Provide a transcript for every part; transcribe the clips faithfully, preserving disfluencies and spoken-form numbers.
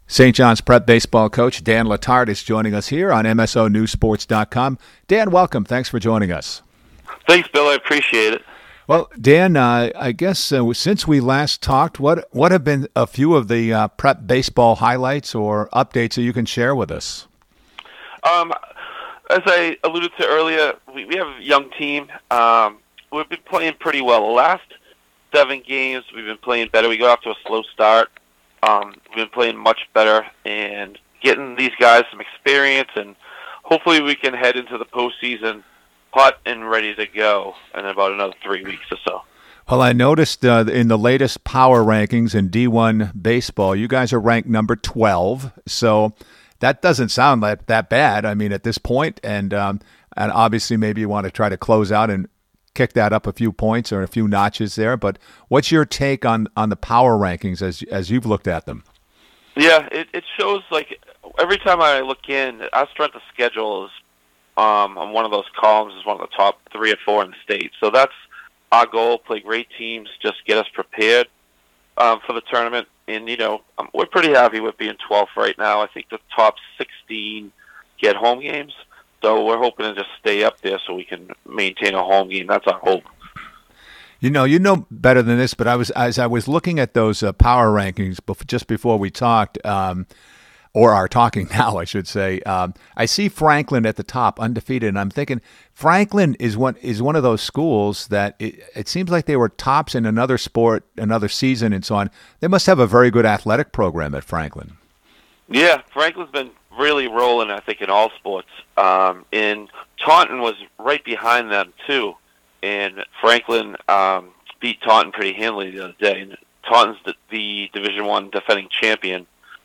Saint John's Prep baseball coach Dan Letarte is joining us here on M S O News Sports dot com. Dan, welcome. Thanks for joining us. Thanks, Bill. I appreciate it. Well, Dan, uh, I guess uh, since we last talked, what what have been a few of the uh, prep baseball highlights or updates that you can share with us? Um, as I alluded to earlier, we, we have a young team. Um, we've been playing pretty well. The last seven games, we've been playing better. We got off to a slow start. Um, we've been playing much better and getting these guys some experience, and hopefully we can head into the postseason hot and ready to go in about another three weeks or so. Well, I noticed uh, in the latest power rankings in D one baseball, you guys are ranked number twelve, so that doesn't sound like that bad, I mean, at this point, and um, and obviously maybe you want to try to close out and kick that up a few points or a few notches there, but what's your take on, on the power rankings as as you've looked at them? Yeah, it, it shows, like, every time I look in, our strength of schedule is um, on one of those columns is one of the top three or four in the state. So that's our goal, play great teams, just get us prepared um, for the tournament. And, you know, um, we're pretty happy with being twelfth right now. I think the top sixteen get home games. So we're hoping to just stay up there so we can maintain a home game. That's our hope. You know, you know better than this, but I was as I was looking at those uh, power rankings bef- just before we talked, um, or are talking now, I should say. Um, I see Franklin at the top, undefeated, and I'm thinking Franklin is one is one of those schools that it, it seems like they were tops in another sport, another season, and so on. They must have a very good athletic program at Franklin. Yeah, Franklin's been really rolling, I think, in all sports. Um, and Taunton was right behind them, too. And Franklin um, beat Taunton pretty handily the other day. And Taunton's the, the Division One defending champion.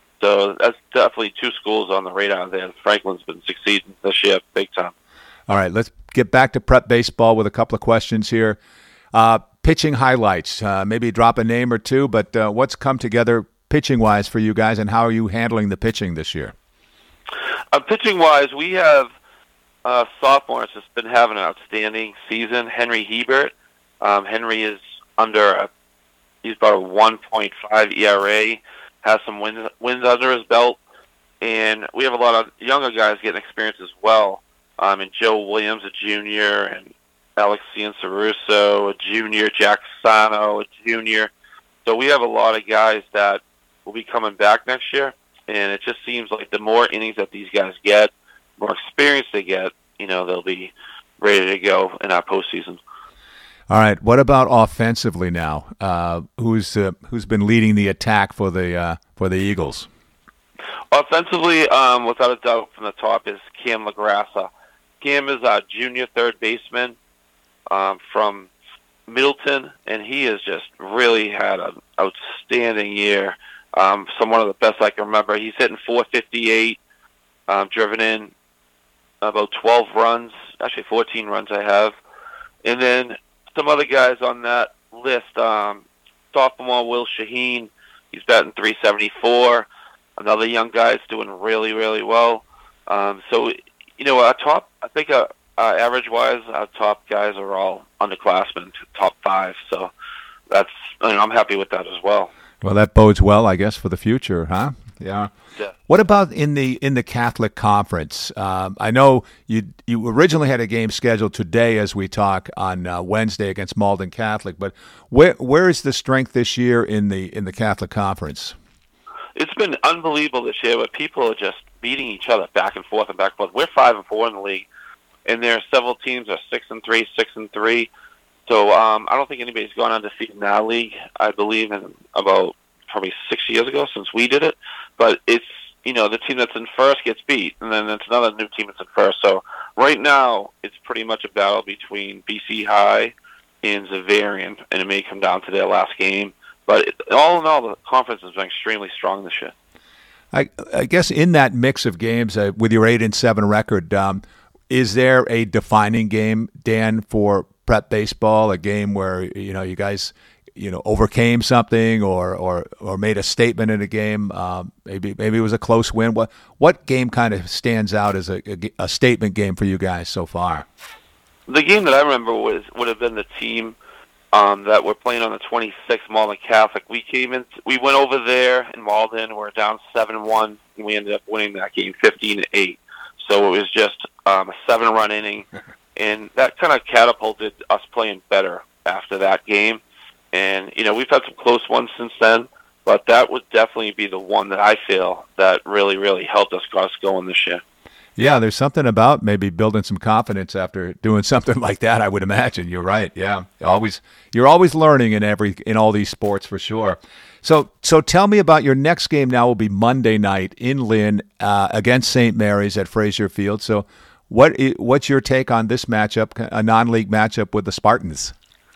So that's definitely two schools on the radar there. Franklin's been succeeding this year big time. All right, let's get back to prep baseball with a couple of questions here. Uh, pitching highlights, uh, maybe drop a name or two, but uh, what's come together pitching-wise for you guys, and how are you handling the pitching this year? Uh, pitching-wise, we have uh, sophomores that's been having an outstanding season. Henry Hebert. Um, Henry is under a, he's about a one point five E R A, has some wins, wins under his belt, and we have a lot of younger guys getting experience as well. Um, and Joe Williams, a junior, and Alex Cianceruso, a junior, Jack Sano, a junior. So we have a lot of guys that will be coming back next year. And it just seems like the more innings that these guys get, more experience they get, you know, they'll be ready to go in our postseason. All right. What about offensively now? Uh, who's uh, who's been leading the attack for the uh, for the Eagles? Offensively, um, without a doubt, from the top is Cam LaGrassa. Cam is a junior third baseman um, from Middleton, and he has just really had an outstanding year. Um, some one of the best I can remember. He's hitting four fifty-eight, um, driven in about twelve runs, actually fourteen runs I have. And then some other guys on that list, um, sophomore Will Shaheen, he's batting three seventy-four. Another young guy is doing really, really well. Um, so, you know, our top, I think uh, uh, average-wise, our top guys are all underclassmen, top five. So that's, I mean, I'm happy with that as well. Well, that bodes well, I guess, for the future, huh? Yeah. Yeah. What about in the in the Catholic Conference? Um, I know you you originally had a game scheduled today as we talk on uh, Wednesday against Malden Catholic, but where where is the strength this year in the in the Catholic Conference? It's been unbelievable this year, but people are just beating each other back and forth and back and forth. We're five and four in the league, and there are several teams that are six and three, six and three. So um, I don't think anybody's gone undefeated in our league, I believe, in about probably six years ago since we did it. But it's, you know, the team that's in first gets beat, and then it's another new team that's in first. So right now it's pretty much a battle between B C High and Xaverian, and it may come down to their last game. But it, all in all, the conference has been extremely strong this year. I, I guess in that mix of games, uh, with your eight and seven record, um, is there a defining game, Dan, for prep baseball? A game where you know you guys, you know, overcame something or or, or made a statement in a game? Um, maybe maybe it was a close win. What what game kind of stands out as a, a, a statement game for you guys so far? The game that I remember was would have been the team um, that we're playing on the twenty-sixth, Malden Catholic. We came in, we went over there in Malden. We were down seven one, and we ended up winning that game fifteen to eight. So it was just um, a seven-run inning, and that kind of catapulted us playing better after that game. And, you know, we've had some close ones since then, but that would definitely be the one that I feel that really, really helped us got us going this year. Yeah, there's something about maybe building some confidence after doing something like that, I would imagine. You're right. Yeah. Always you're always learning in every in all these sports for sure. So so tell me about your next game. Now will be Monday night in Lynn uh, against Saint Mary's at Frazier Field. So what what's your take on this matchup, a non-league matchup with the Spartans?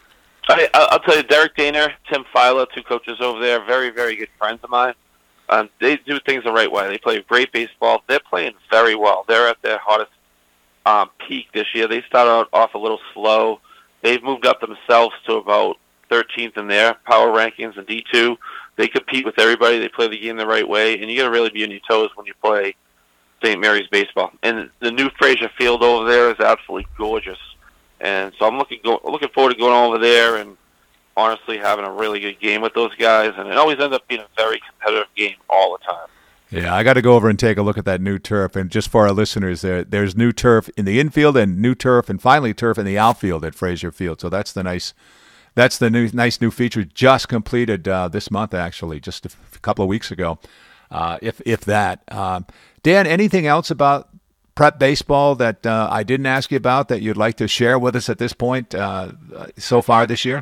I, I'll tell you, Derek Daner, Tim Fila, two coaches over there, very, very good friends of mine. Um, they do things the right way. They play great baseball. They're playing very well. They're at their hottest um, peak this year. They started off a little slow. They've moved up themselves to about thirteenth in their power rankings in D two. They compete with everybody. They play the game the right way, and you got to really be on your toes when you play Saint Mary's baseball. And the new Frazier Field over there is absolutely gorgeous. And so I'm looking go, looking forward to going over there and honestly having a really good game with those guys, and it always ends up being a very competitive game all the time. Yeah, I got to go over and take a look at that new turf. And just for our listeners, there there's new turf in the infield and new turf and finally turf in the outfield at Frazier Field. So that's the nice that's the new nice new feature just completed uh, this month, actually, just a f- couple of weeks ago, uh, if if that. Um, Dan, anything else about prep baseball that uh, I didn't ask you about that you'd like to share with us at this point uh, so far this year?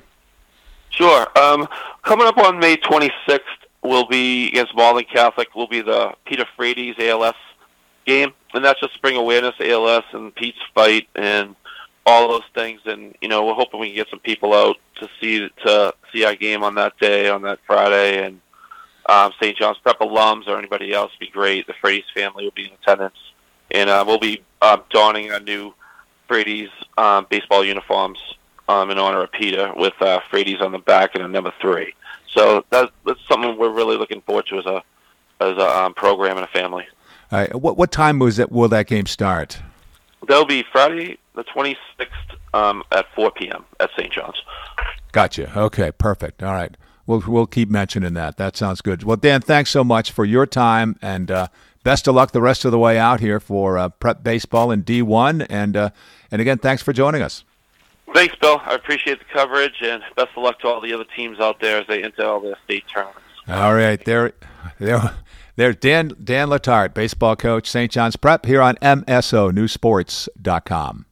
Sure. Um, coming up on May twenty-sixth will be against Malden Catholic. Will be the Peter Frates A L S game, and that's just to bring awareness to A L S and Pete's fight and all those things. And you know, we're hoping we can get some people out to see to see our game on that day, on that Friday. And um, Saint John's Prep alums or anybody else would be great. The Frates family will be in attendance, and uh, we'll be uh, donning our new Frates um, baseball uniforms. Um, in honor of Peter, with uh, Frates on the back and a number three. So that's, that's something we're really looking forward to as a as a um, program and a family. All right. What what time was that? Will that game start? That'll be Friday the twenty-sixth um, at four p.m. at Saint John's. Gotcha. Okay, perfect. All right. We'll we'll keep mentioning that. That sounds good. Well, Dan, thanks so much for your time, and uh, best of luck the rest of the way out here for uh, prep baseball in D one. And uh, and again, thanks for joining us. Thanks, Bill. I appreciate the coverage, and best of luck to all the other teams out there as they enter all their state tournaments. All right. There, there, there's Dan, Dan Letarte, baseball coach, Saint John's Prep, here on M S O News Sports dot com.